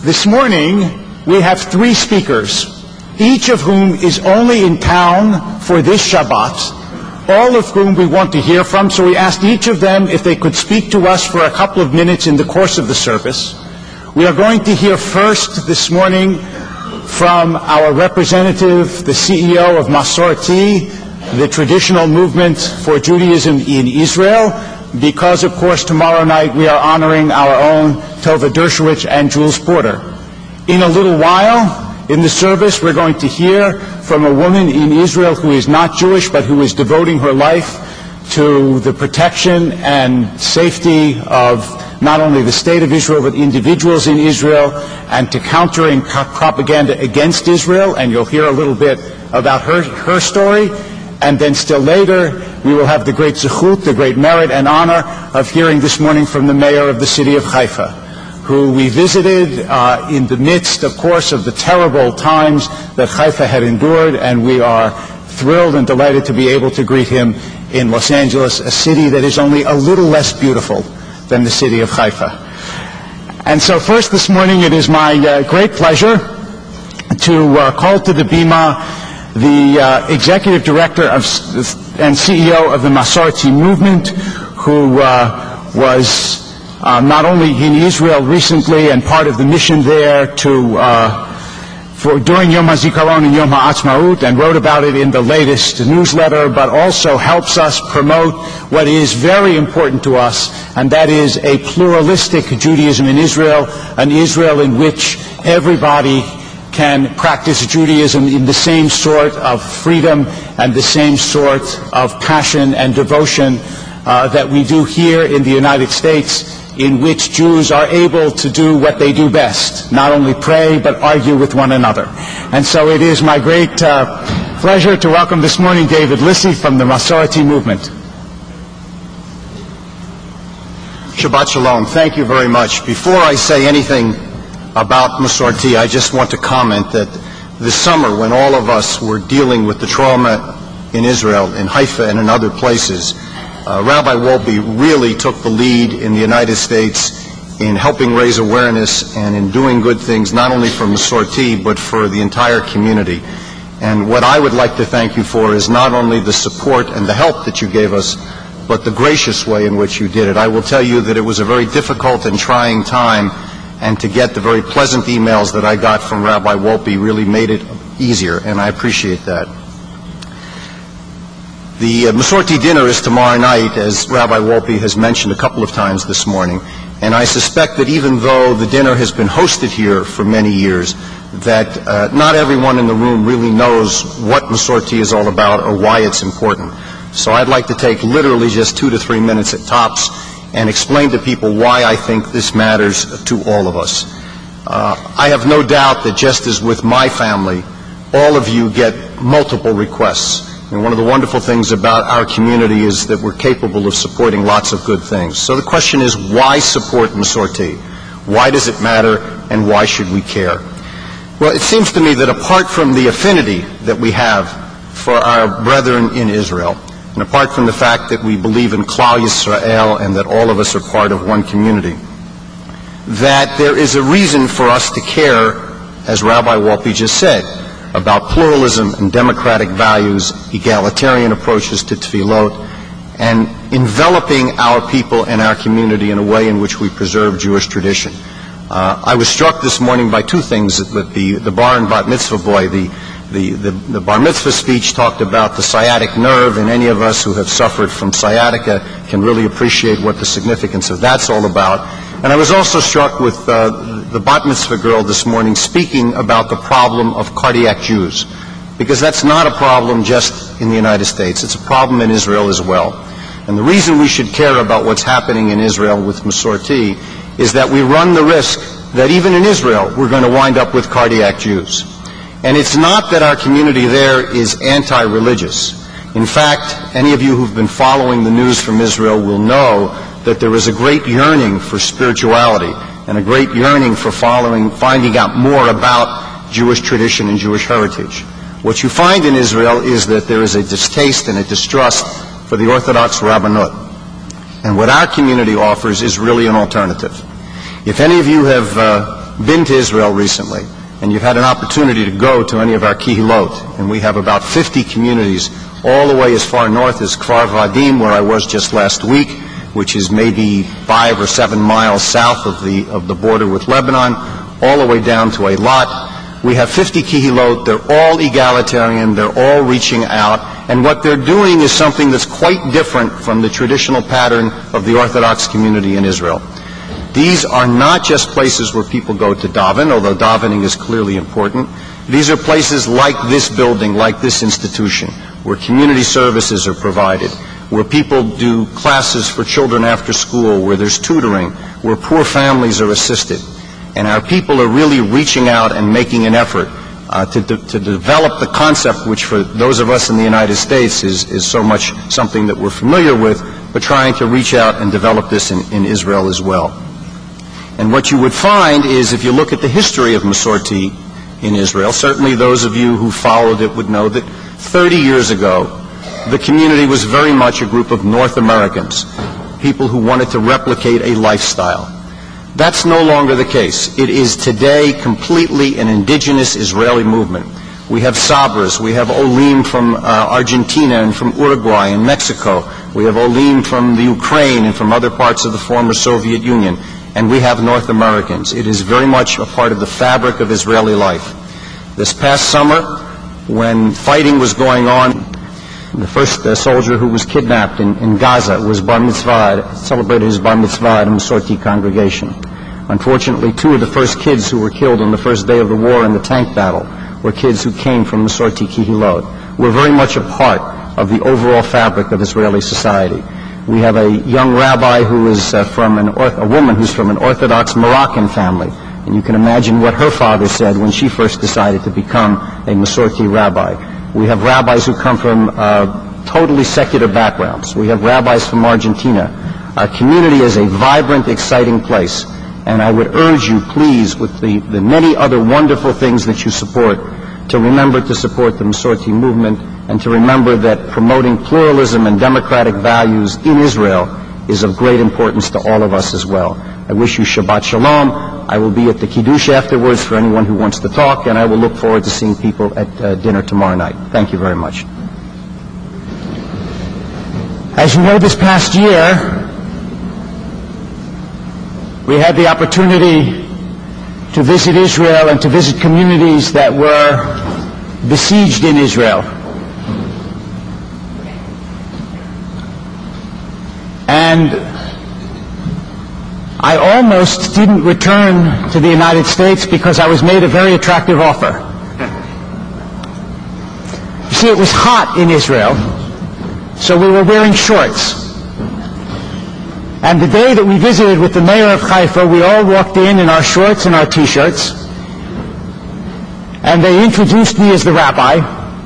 This morning, we have three speakers, each of whom is only in town for this Shabbat, all of whom we want to hear from. So we asked each of them if they could speak to us for a couple of minutes in the course of the service. We are going to hear first this morning from our representative, the CEO of Masorti, the traditional movement for Judaism in Israel, because, of course, tomorrow night we are honoring our own Tova Dershowitz and Jules Porter. In a little while, in the service, we're going to hear from a woman in Israel who is not Jewish, but who is devoting her life to the protection and safety of not only the state of Israel, but individuals in Israel, and to countering propaganda against Israel. And you'll hear a little bit about her story. And then still later, we will have the great zechut, the great merit and honor of hearing this morning from the mayor of the city of Haifa, who we visited in the midst, of course, of the terrible times that Haifa had endured, and we are thrilled and delighted to be able to greet him in Los Angeles, a city that is only a little less beautiful than the city of Haifa. And so first this morning, it is my great pleasure to call to the Bima the executive director and CEO of the Masorti movement, who was not only in Israel recently and part of the mission there during Yom HaZikaron and Yom HaAtzmaut, and wrote about it in the latest newsletter, but also helps us promote what is very important to us, and that is a pluralistic Judaism in Israel, an Israel in which everybody can practice Judaism in the same sort of freedom and the same sort of passion and devotion that we do here in the United States, in which Jews are able to do what they do best, not only pray, but argue with one another. And so it is my great pleasure to welcome this morning David Lissi from the Masorti movement. Shabbat Shalom. Thank you very much. Before I say anything about Masorti, I just want to comment that this summer, when all of us were dealing with the trauma in Israel, in Haifa and in other places, Rabbi Wolpe really took the lead in the United States in helping raise awareness and in doing good things, not only for Masorti, but for the entire community. And what I would like to thank you for is not only the support and the help that you gave us, but the gracious way in which you did it. I will tell you that it was a very difficult and trying time, and to get the very pleasant emails that I got from Rabbi Wolpe really made it easier, and I appreciate that. The Masorti dinner is tomorrow night, as Rabbi Wolpe has mentioned a couple of times this morning, and I suspect that even though the dinner has been hosted here for many years, that not everyone in the room really knows what Masorti is all about or why it's important. So I'd like to take literally just 2 to 3 minutes at tops and explain to people why I think this matters to all of us. I have no doubt that just as with my family, all of you get multiple requests. And one of the wonderful things about our community is that we're capable of supporting lots of good things. So the question is, why support Masorti? Why does it matter, and why should we care? Well, it seems to me that apart from the affinity that we have for our brethren in Israel, and apart from the fact that we believe in Klal Yisrael and that all of us are part of one community, that there is a reason for us to care, as Rabbi Wolpe just said, about pluralism and democratic values, egalitarian approaches to tefillot, and enveloping our people and our community in a way in which we preserve Jewish tradition. I was struck this morning by two things that the bar and bat mitzvah boy, the bar mitzvah speech talked about the sciatic nerve, and any of us who have suffered from sciatica can really appreciate what the significance of that's all about. And I was also struck with the bat mitzvah girl this morning speaking about the problem of cardiac Jews, because that's not a problem just in the United States. It's a problem in Israel as well. And the reason we should care about what's happening in Israel with Masorti is that we run the risk that even in Israel we're going to wind up with cardiac Jews. And it's not that our community there is anti-religious. In fact, any of you who've been following the news from Israel will know that there is a great yearning for spirituality and a great yearning for finding out more about Jewish tradition and Jewish heritage. What you find in Israel is that there is a distaste and a distrust for the Orthodox Rabbanut. And what our community offers is really an alternative. If any of you have been to Israel recently, and you've had an opportunity to go to any of our kihilot, and we have about 50 communities all the way as far north as Kfar Vadim, where I was just last week, which is maybe 5 or 7 miles south of the border with Lebanon, all the way down to Eilat. We have 50 kihilot. They're all egalitarian. They're all reaching out. And what they're doing is something that's quite different from the traditional pattern of the Orthodox community in Israel. These are not just places where people go to daven, although davening is clearly important. These are places like this building, like this institution, where community services are provided, where people do classes for children after school, where there's tutoring, where poor families are assisted. And our people are really reaching out and making an effort to develop the concept, which for those of us in the United States is so much something that we're familiar with, but trying to reach out and develop this in Israel as well. And what you would find is, if you look at the history of Masorti in Israel, certainly those of you who followed it would know that 30 years ago, the community was very much a group of North Americans, people who wanted to replicate a lifestyle. That's no longer the case. It is today completely an indigenous Israeli movement. We have Sabras, we have Olim from Argentina and from Uruguay and Mexico. We have Olim from the Ukraine and from other parts of the former Soviet Union. And we have North Americans. It is very much a part of the fabric of Israeli life. This past summer, when fighting was going on, the first soldier who was kidnapped in Gaza was bar mitzvah, celebrated his bar mitzvah at a Masorti congregation. Unfortunately, 2 of the first kids who were killed on the first day of the war in the tank battle were kids who came from Masorti kihilot. We're very much a part of the overall fabric of Israeli society. We have a young rabbi who is a woman who's from an Orthodox Moroccan family. And you can imagine what her father said when she first decided to become a Masorti rabbi. We have rabbis who come from totally secular backgrounds. We have rabbis from Argentina. Our community is a vibrant, exciting place. And I would urge you, please, with the many other wonderful things that you support, to remember to support the Masorti movement and to remember that promoting pluralism and democratic values in Israel is of great importance to all of us as well. I wish you Shabbat Shalom. I will be at the Kiddush afterwards for anyone who wants to talk, and I will look forward to seeing people at dinner tomorrow night. Thank you very much. As you know, this past year, we had the opportunity to visit Israel and to visit communities that were besieged in Israel. And I almost didn't return to the United States because I was made a very attractive offer. You see, it was hot in Israel, so we were wearing shorts. And the day that we visited with the mayor of Haifa, we all walked in our shorts and our T-shirts. And they introduced me as the rabbi.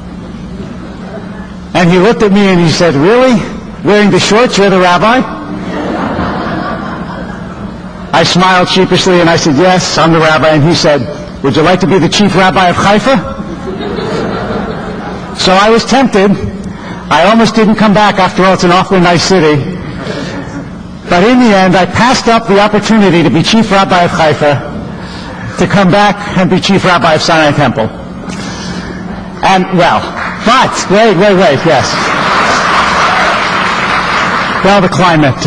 And he looked at me and he said, "Really? Wearing the shorts, you're the rabbi?" I smiled sheepishly and I said, "Yes, I'm the rabbi." And he said, "Would you like to be the chief rabbi of Haifa?" So I was tempted. I almost didn't come back. After all, it's an awfully nice city. But in the end, I passed up the opportunity to be chief rabbi of Haifa, to come back and be chief rabbi of Sinai Temple. And, wait, yes. Well, the climate.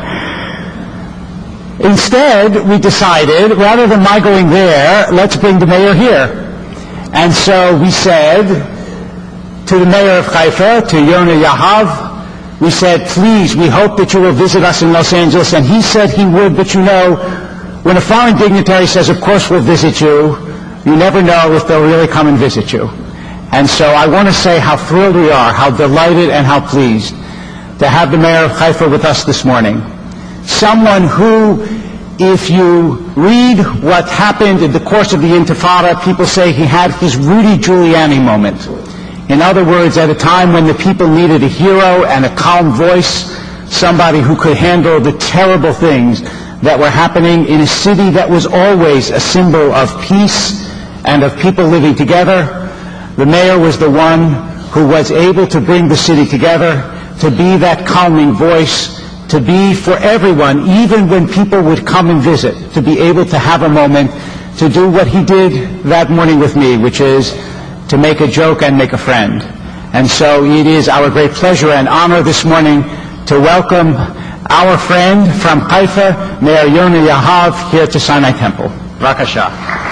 Instead, we decided, rather than my going there, let's bring the mayor here. And so we said to the mayor of Haifa, to Yona Yahav, we said, "Please, we hope that you will visit us in Los Angeles." And he said he would, but you know, when a foreign dignitary says, "Of course we'll visit you," you never know if they'll really come and visit you. And so I want to say how thrilled we are, how delighted and how pleased to have the mayor of Haifa with us this morning. Someone who, if you read what happened in the course of the Intifada, people say he had his Rudy Giuliani moment. In other words, at a time when the people needed a hero and a calm voice, somebody who could handle the terrible things that were happening in a city that was always a symbol of peace and of people living together, the mayor was the one who was able to bring the city together, to be that calming voice, to be for everyone, even when people would come and visit, to be able to have a moment to do what he did that morning with me, which is to make a joke and make a friend. And so it is our great pleasure and honor this morning to welcome our friend from Haifa, Mayor Yona Yahav, here to Sinai Temple. B'rakasha.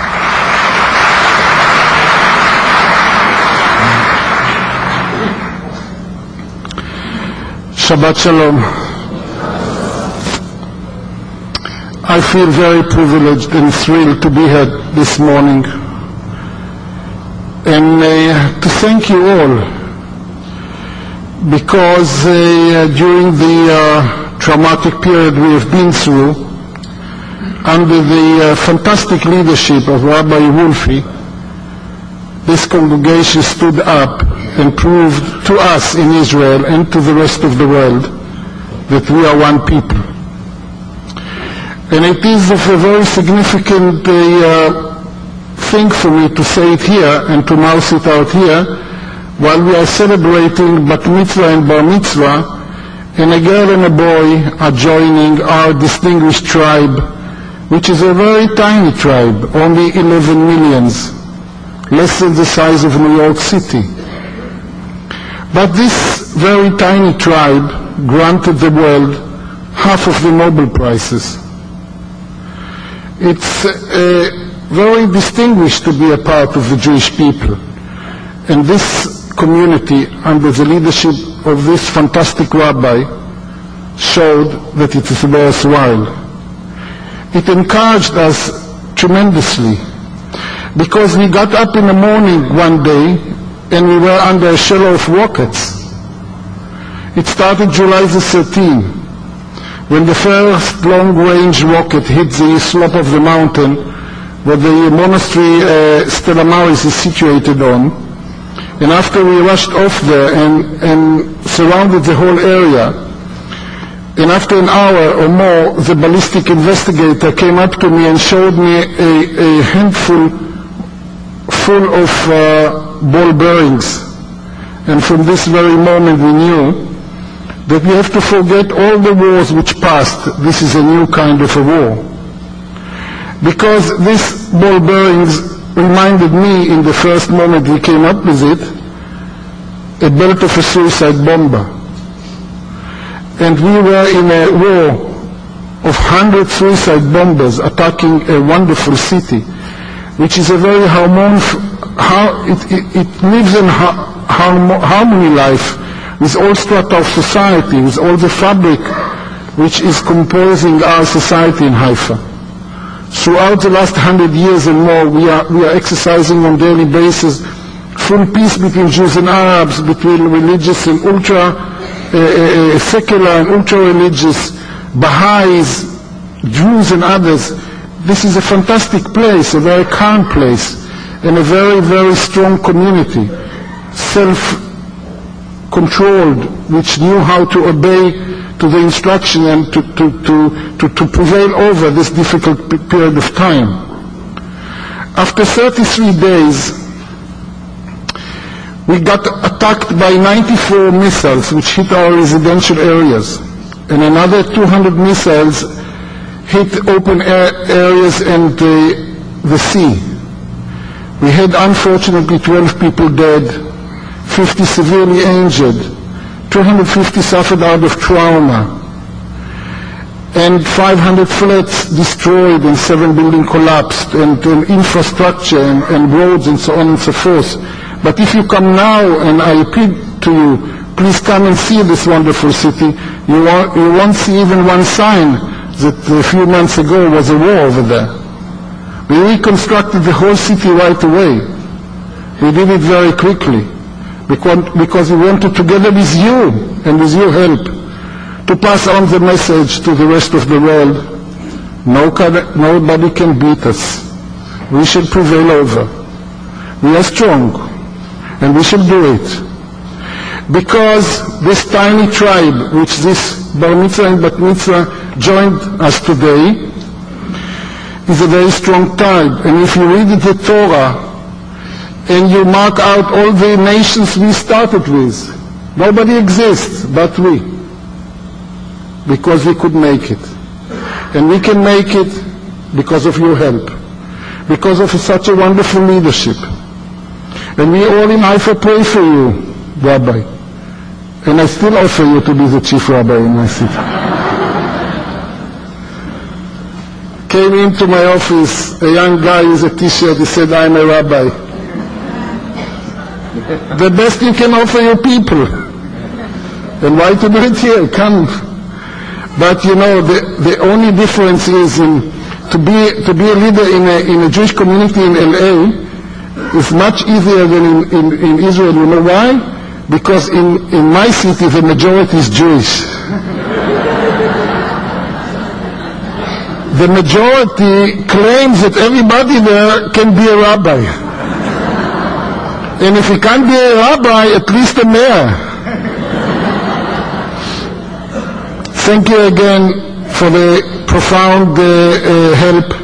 Shabbat Shalom. I feel very privileged and thrilled to be here this morning and to thank you all, because during the traumatic period we have been through, under the fantastic leadership of Rabbi Wolfe, this congregation stood up and proved to us in Israel and to the rest of the world that we are one people. And it is of a very significant thing for me to say it here and to mouth it out here while we are celebrating Bat Mitzvah and Bar Mitzvah, and a girl and a boy are joining our distinguished tribe, which is a very tiny tribe, only 11 millions, less than the size of New York City. But this very tiny tribe granted the world half of the Nobel Prizes. It's very distinguished to be a part of the Jewish people. And this community, under the leadership of this fantastic rabbi, showed that it is worthwhile. It encouraged us tremendously, because we got up in the morning one day and we were under a shadow of rockets. It started July the 13th, when the first long-range rocket hit the slope of the mountain where the monastery Stella Maris is situated on. And after we rushed off there and surrounded the whole area, and after an hour or more, the ballistic investigator came up to me and showed me a handful full of ball bearings. And from this very moment we knew that we have to forget all the wars which passed. This is a new kind of a war. Because these ball bearings reminded me, in the first moment we came up with it, a belt of a suicide bomber. And we were in a war of 100 suicide bombers attacking a wonderful city, which is a very it lives in harmony life with all strata of society, with all the fabric which is composing our society in Haifa. Throughout the last 100 years and more, we are exercising on a daily basis full peace between Jews and Arabs, between religious and secular and ultra-religious, Baha'is, Jews and others. This is a fantastic place, a very calm place, and a very, very strong community, self-controlled, which knew how to obey to the instruction and to prevail over this difficult period of time. After 33 days, we got attacked by 94 missiles which hit our residential areas, and another 200 missiles hit open areas and the sea. We had unfortunately 12 people dead, 50 severely injured, 250 suffered out of trauma, and 500 flats destroyed and 7 buildings collapsed, and infrastructure and roads and so on and so forth. But if you come now, and I appeal to you, please come and see this wonderful city, you won't see even one sign that a few months ago was a war over there. We reconstructed the whole city right away. We did it very quickly because we wanted, together with you and with your help, to pass on the message to the rest of the world. Nobody can beat us. We shall prevail over. We are strong, and we shall do it. Because this tiny tribe, which this Bar Mitzvah and Bat Mitzvah joined us today, is a very strong tribe. And if you read the Torah and you mark out all the nations we started with, nobody exists but we, because we could make it. And we can make it because of your help. because of such a wonderful leadership. And we all in Haifa pray for you, Rabbi. And I still offer you to be the chief rabbi in my city. Came into my office, a young guy with a t-shirt, he said, I'm a rabbi. The best you can offer your people. And why to do it here? Come. But you know, the only difference is to be a leader in a Jewish community in LA is much easier than in Israel. You know why? Because in my city the majority is Jewish. The majority claims that everybody there can be a rabbi. And if he can't be a rabbi, at least a mayor. Thank you again for the profound help,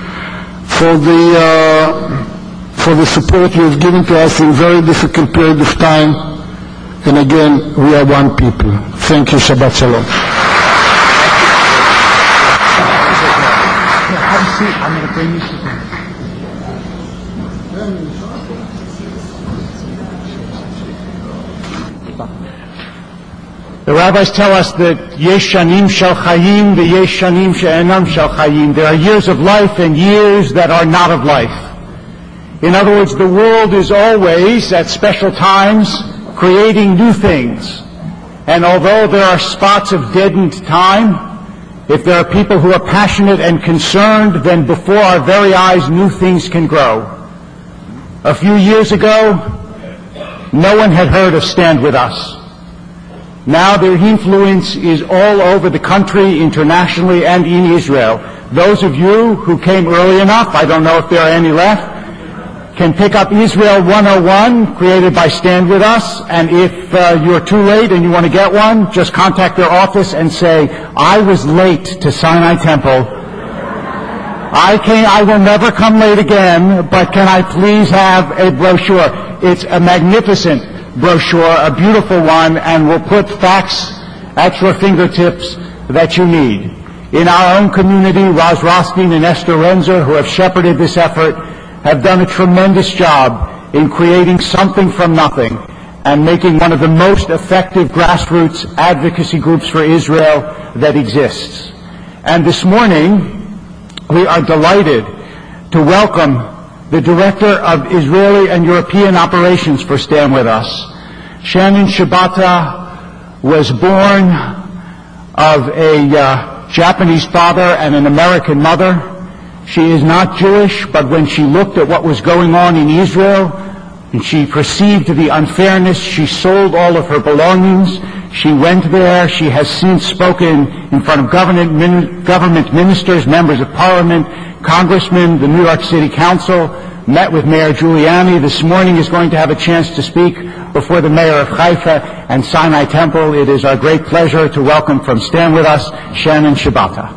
for the support you have given to us in a very difficult period of time. And again, we are one people. Thank you. Shabbat Shalom. Have a seat. I'm going to bring you something. The rabbis tell us that yesh shanim shel chayim v'yesh shanim she'enam shel chayim. There are years of life and years that are not of life. In other words, the world is always, at special times, creating new things. And although there are spots of deadened time, if there are people who are passionate and concerned, then before our very eyes new things can grow. A few years ago, no one had heard of Stand With Us. Now their influence is all over the country, internationally, and in Israel. Those of you who came early enough, I don't know if there are any left, can pick up Israel 101, created by Stand With Us, and if you're too late and you want to get one, just contact their office and say, I was late to Sinai Temple. I will never come late again, but can I please have a brochure? It's a magnificent brochure, a beautiful one, and we'll put facts at your fingertips that you need. In our own community, Roz Rothstein and Esther Renzer, who have shepherded this effort, have done a tremendous job in creating something from nothing and making one of the most effective grassroots advocacy groups for Israel that exists. And this morning, we are delighted to welcome the Director of Israeli and European Operations for Stand With Us. Shannon Shibata was born of a Japanese father and an American mother. She is not Jewish, but when she looked at what was going on in Israel and she perceived the unfairness, she sold all of her belongings. She went there. She has since spoken in front of government ministers, members of parliament, congressmen, the New York City Council, met with Mayor Giuliani. This morning is going to have a chance to speak before the mayor of Haifa and Sinai Temple. It is our great pleasure to welcome from Stand With Us, Shannon Shibata.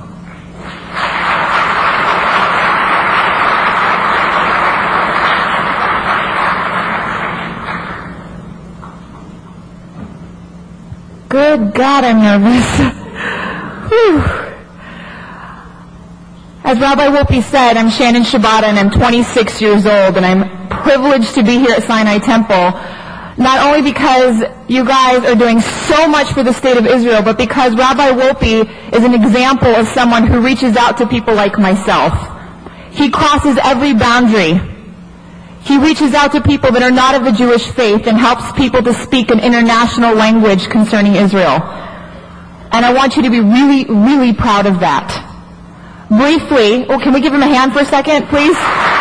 Good God, I'm nervous. Whew. As Rabbi Wolpe said, I'm Shannon Shibata and I'm 26 years old and I'm privileged to be here at Sinai Temple, not only because you guys are doing so much for the state of Israel, but because Rabbi Wolpe is an example of someone who reaches out to people like myself. He crosses every boundary. He reaches out to people that are not of the Jewish faith and helps people to speak an international language concerning Israel. And I want you to be really, really proud of that. Briefly, can we give him a hand for a second, please?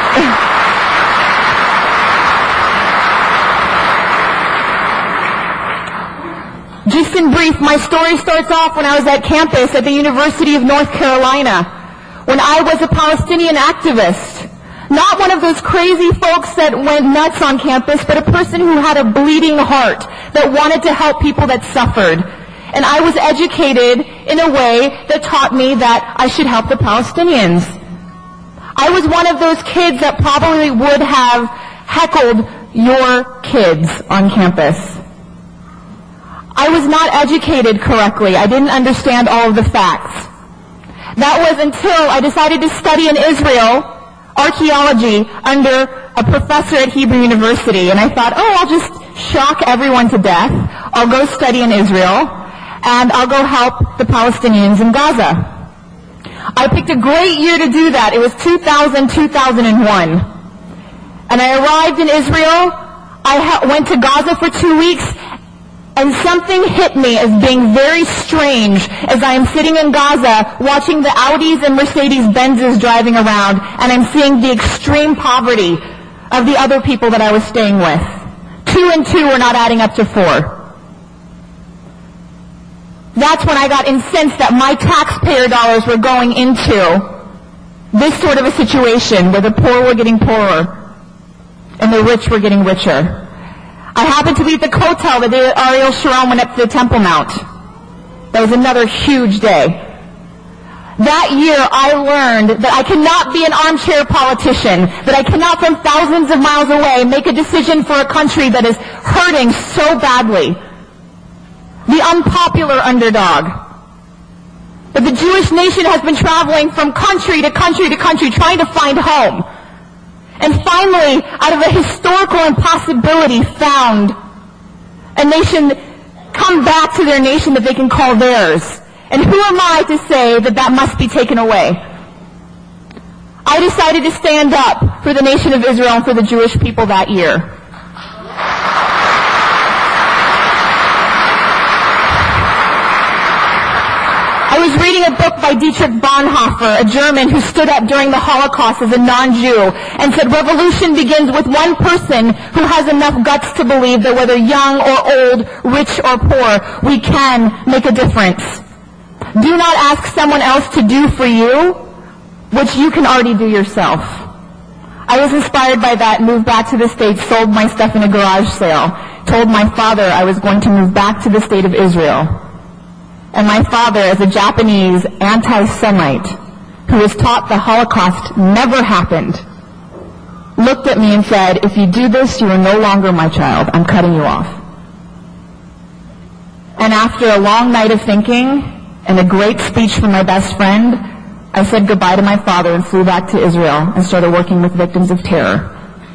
Just in brief, my story starts off when I was at campus at the University of North Carolina, when I was a Palestinian activist. Not one of those crazy folks that went nuts on campus, but a person who had a bleeding heart that wanted to help people that suffered. And I was educated in a way that taught me that I should help the Palestinians. I was one of those kids that probably would have heckled your kids on campus. I was not educated correctly. I didn't understand all of the facts. That was until I decided to study in Israel archaeology under a professor at Hebrew University, and I thought, I'll just shock everyone to death. I'll go study in Israel, and I'll go help the Palestinians in Gaza. I picked a great year to do that. It was 2001. And I arrived in Israel. I went to Gaza for 2 weeks, and something hit me as being very strange as I am sitting in Gaza watching the Audis and Mercedes-Benzes driving around, and I'm seeing the extreme poverty of the other people that I was staying with. 2 and 2 were not adding up to 4. That's when I got incensed that my taxpayer dollars were going into this sort of a situation where the poor were getting poorer and the rich were getting richer. I happened to be at the Kotel the day that Ariel Sharon went up to the Temple Mount. That was another huge day. That year I learned that I cannot be an armchair politician, that I cannot from thousands of miles away make a decision for a country that is hurting so badly. The unpopular underdog. That the Jewish nation has been traveling from country to country to country trying to find home. And finally, out of a historical impossibility, found a nation, come back to their nation that they can call theirs. And who am I to say that that must be taken away? I decided to stand up for the nation of Israel and for the Jewish people that year. I was reading a book by Dietrich Bonhoeffer, a German who stood up during the Holocaust as a non-Jew and said revolution begins with one person who has enough guts to believe that whether young or old, rich or poor, we can make a difference. Do not ask someone else to do for you what you can already do yourself. I was inspired by that, moved back to the States, sold my stuff in a garage sale, told my father I was going to move back to the state of Israel. And my father, as a Japanese anti-Semite who was taught the Holocaust never happened, looked at me and said, if you do this, you are no longer my child. I'm cutting you off. And after a long night of thinking and a great speech from my best friend, I said goodbye to my father and flew back to Israel and started working with victims of terror.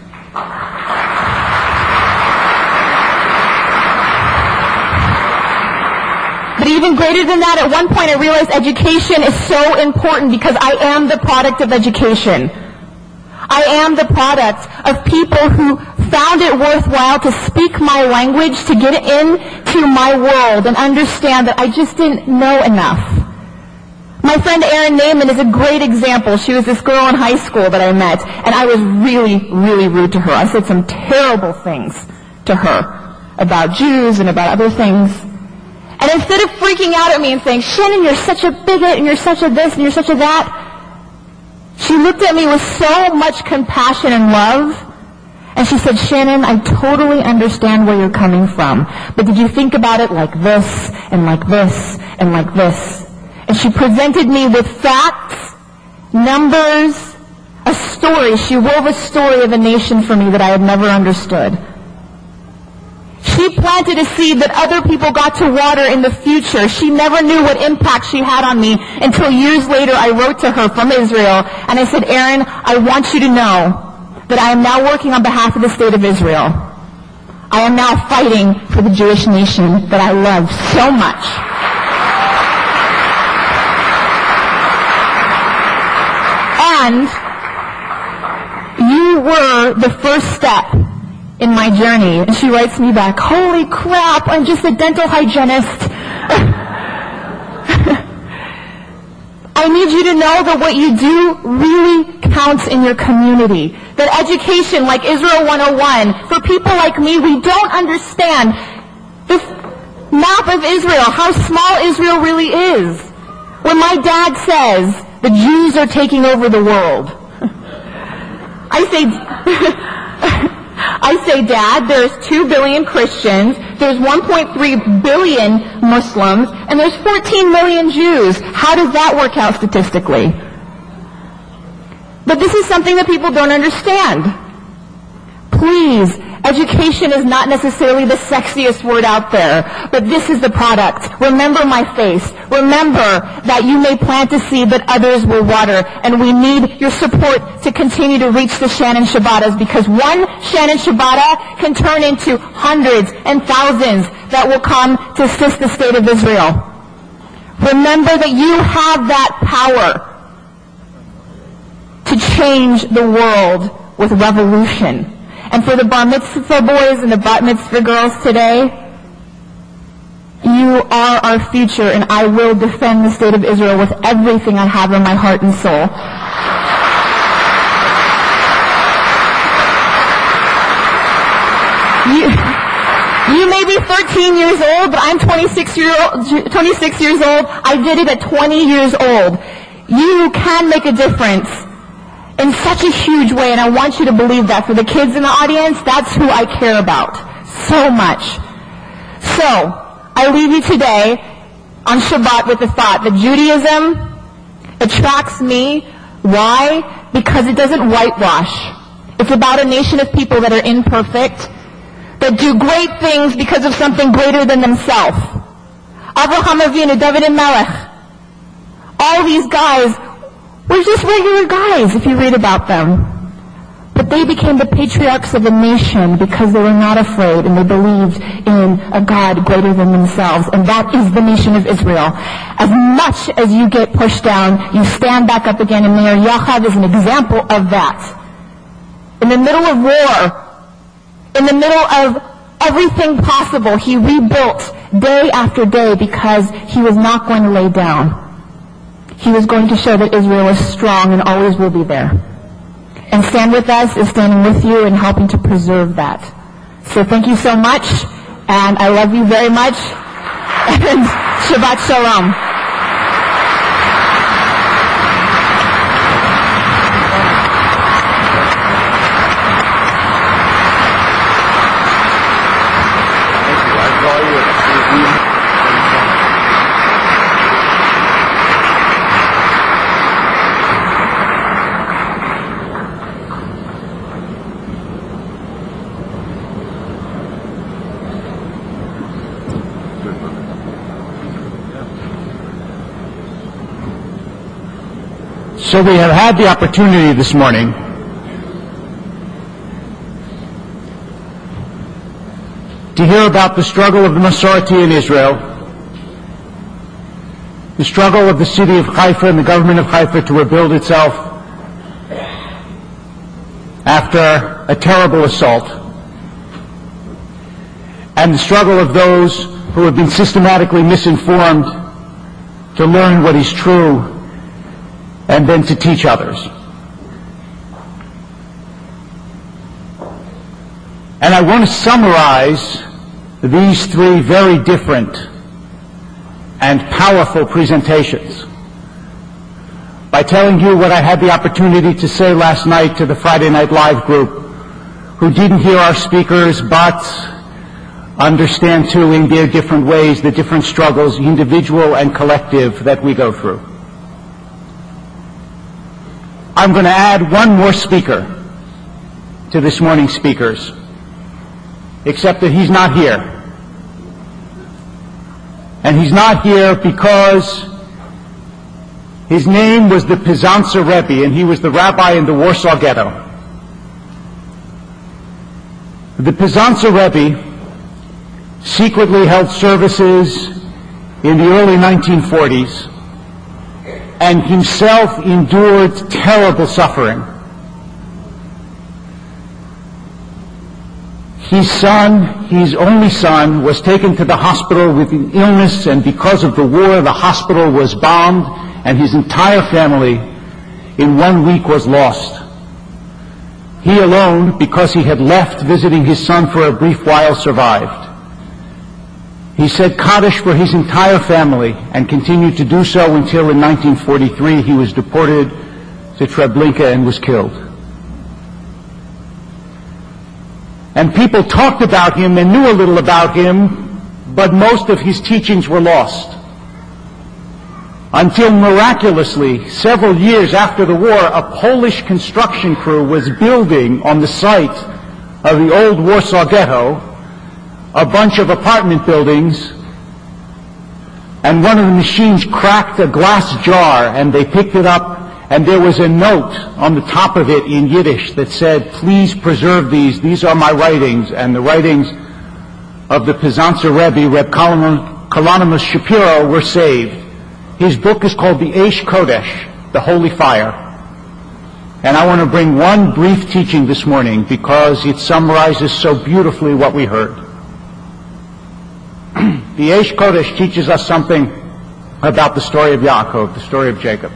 But even greater than that, at one point I realized education is so important because I am the product of education. I am the product of people who found it worthwhile to speak my language, to get into my world and understand that I just didn't know enough. My friend Erin Naiman is a great example. She was this girl in high school that I met, and I was really, really rude to her. I said some terrible things to her about Jews and about other things. And instead of freaking out at me and saying, Shannon, you're such a bigot, and you're such a this, and you're such a that, she looked at me with so much compassion and love, and she said, Shannon, I totally understand where you're coming from, but did you think about it like this, and like this, and like this? And she presented me with facts, numbers, a story. She wove a story of a nation for me that I had never understood. She planted a seed that other people got to water in the future. She never knew what impact she had on me until years later I wrote to her from Israel and I said, Erin, I want you to know that I am now working on behalf of the state of Israel. I am now fighting for the Jewish nation that I love so much. And you were the first step in my journey. And she writes me back, holy crap, I'm just a dental hygienist. I need you to know that what you do really counts in your community. That education, like Israel 101, for people like me, we don't understand this map of Israel, how small Israel really is. When my dad says, the Jews are taking over the world, I say, Dad, there's 2 billion Christians, there's 1.3 billion Muslims, and there's 14 million Jews. How does that work out statistically? But this is something that people don't understand. Please, Education is not necessarily the sexiest word out there, but this is the product. Remember my face. Remember that you may plant a seed, but others will water. And we need your support to continue to reach the Shannon Shabbatas, because one Shannon Shabbata can turn into hundreds and thousands that will come to assist the state of Israel. Remember that you have that power to change the world with revolution. And for the bar mitzvah boys and the bat mitzvah girls today, you are our future, and I will defend the state of Israel with everything I have in my heart and soul. You may be 13 years old, but I'm 26 years old. I did it at 20 years old. You can make a difference in such a huge way, and I want you to believe that. For the kids in the audience, that's who I care about so much. So, I leave you today on Shabbat with the thought that Judaism attracts me. Why? Because it doesn't whitewash. It's about a nation of people that are imperfect, that do great things because of something greater than themselves. Avraham Avinu, David and Melech, all these guys were just regular guys if you read about them. But they became the patriarchs of a nation because they were not afraid and they believed in a God greater than themselves. And that is the nation of Israel. As much as you get pushed down, you stand back up again, and Meir Yochad is an example of that. In the middle of war, in the middle of everything possible, he rebuilt day after day because he was not going to lay down. He was going to show that Israel is strong and always will be there. And Stand With Us is standing with you and helping to preserve that. So thank you so much, and I love you very much, and Shabbat Shalom. So we have had the opportunity this morning to hear about the struggle of the Masorti in Israel, the struggle of the city of Haifa and the government of Haifa to rebuild itself after a terrible assault, and the struggle of those who have been systematically misinformed to learn what is true and then to teach others. And I want to summarize these three very different and powerful presentations by telling you what I had the opportunity to say last night to the Friday Night Live group, who didn't hear our speakers but understand too in their different ways the different struggles, individual and collective, that we go through. I'm going to add one more speaker to this morning's speakers, except that he's not here. And he's not here because his name was the Pizanca Rebbe, and he was the rabbi in the Warsaw Ghetto. The Pizanca Rebbe secretly held services in the early 1940s and himself endured terrible suffering. His son, his only son, was taken to the hospital with an illness, and because of the war, the hospital was bombed, and his entire family in 1 week was lost. He alone, because he had left visiting his son for a brief while, survived. He said Kaddish for his entire family and continued to do so until in 1943 he was deported to Treblinka and was killed. And people talked about him and knew a little about him, but most of his teachings were lost. Until miraculously, several years after the war, a Polish construction crew was building on the site of the old Warsaw Ghetto, a bunch of apartment buildings, and one of the machines cracked a glass jar, and they picked it up, and there was a note on the top of it in Yiddish that said, "Please preserve these. These are my writings," and the writings of the Pizanzer Rebbe, Reb Kalonymus Shapiro, were saved. His book is called the Eish Kodesh, the Holy Fire. And I want to bring one brief teaching this morning because it summarizes so beautifully what we heard. The Eish Kodesh teaches us something about the story of Yaakov, the story of Jacob.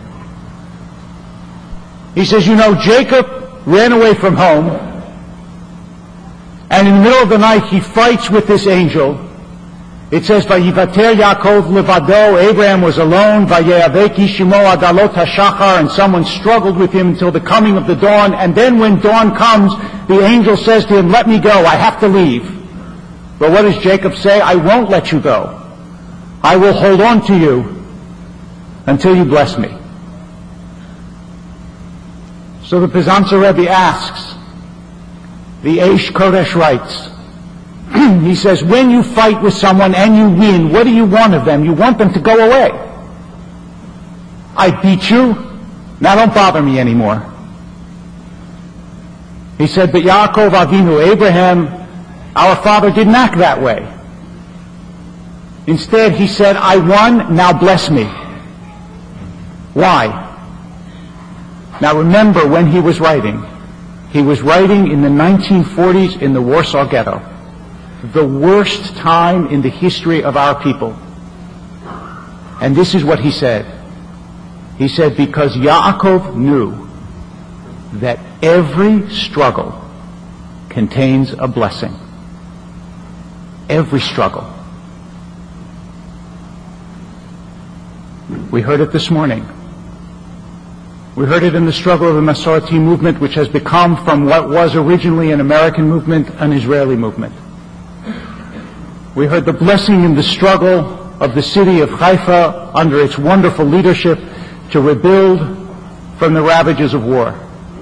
He says, Jacob ran away from home, and in the middle of the night he fights with this angel. It says, Vayivater Yaakov levado, Abraham was alone, Vayaveki Shimo adalot hashachar, and someone struggled with him until the coming of the dawn, and then when dawn comes, the angel says to him, "Let me go, I have to leave." But what does Jacob say? "I won't let you go. I will hold on to you until you bless me." So the Pizanzer Rebbe asks, the Eish Kodesh writes, he says, when you fight with someone and you win, what do you want of them? You want them to go away. I beat you, now don't bother me anymore. He said, but Yaakov Avinu, Abraham, our father, didn't act that way. Instead, he said, I won, now bless me. Why? Now remember when he was writing in the 1940s in the Warsaw Ghetto, the worst time in the history of our people. And this is what he said. He said, because Yaakov knew that every struggle contains a blessing. Every struggle. We heard it this morning. We heard it in the struggle of the Masorti movement, which has become, from what was originally an American movement, an Israeli movement. We heard the blessing in the struggle of the city of Haifa under its wonderful leadership to rebuild from the ravages of war.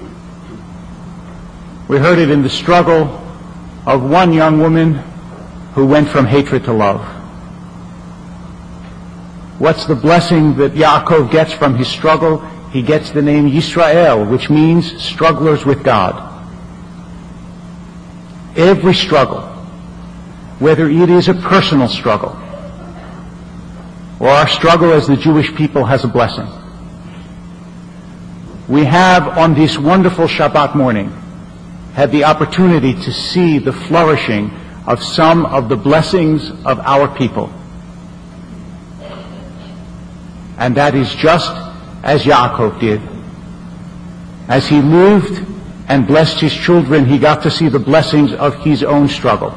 We heard it in the struggle of one young woman who went from hatred to love. What's the blessing that Yaakov gets from his struggle? He gets the name Yisrael, which means strugglers with God. Every struggle, whether it is a personal struggle or our struggle as the Jewish people, has a blessing. We have, on this wonderful Shabbat morning, had the opportunity to see the flourishing of some of the blessings of our people. And that is just as Yaakov did. As he lived and blessed his children, he got to see the blessings of his own struggle.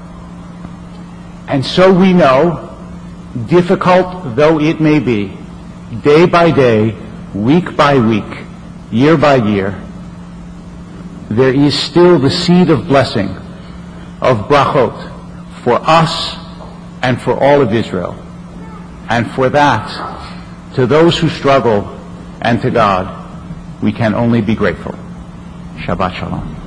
And so we know, difficult though it may be, day by day, week by week, year by year, there is still the seed of blessing, of brachot, for us and for all of Israel. And for that, to those who struggle and to God, we can only be grateful. Shabbat Shalom.